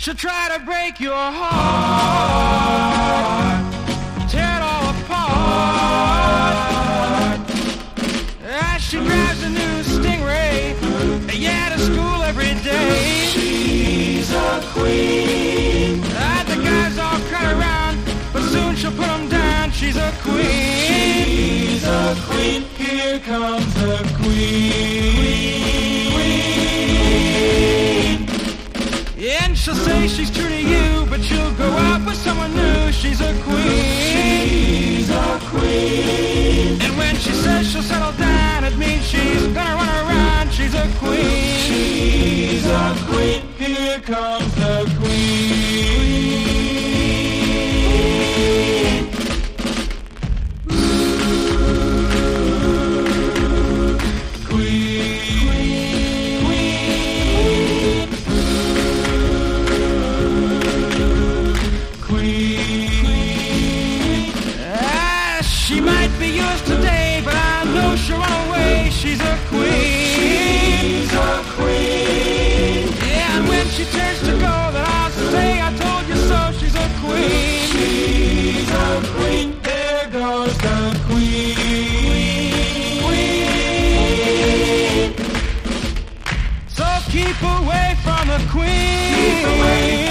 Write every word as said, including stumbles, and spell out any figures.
She'll try to break your heart, tear it all apart. As she drives a new Stingray, yeah, to school every day. She's a queen. Ah, the guys all crowd around, but soon she'll put them down. She's a queen. She's a queen. Here comes the queen. And she'll say she's true to you, but she'll go out with someone new. She's a queen. She's a queen. And when she says she'll settle down, it means she's gonna run around. She's a queen. She's a queen. Here comes the queen. She might be yours today, but I know she'll run away. She's a queen. She's a queen. Yeah, and when she turns to go, then I'll say I told you so. She's a queen. She's a queen. There goes the queen. So keep away from the queen. Keep away.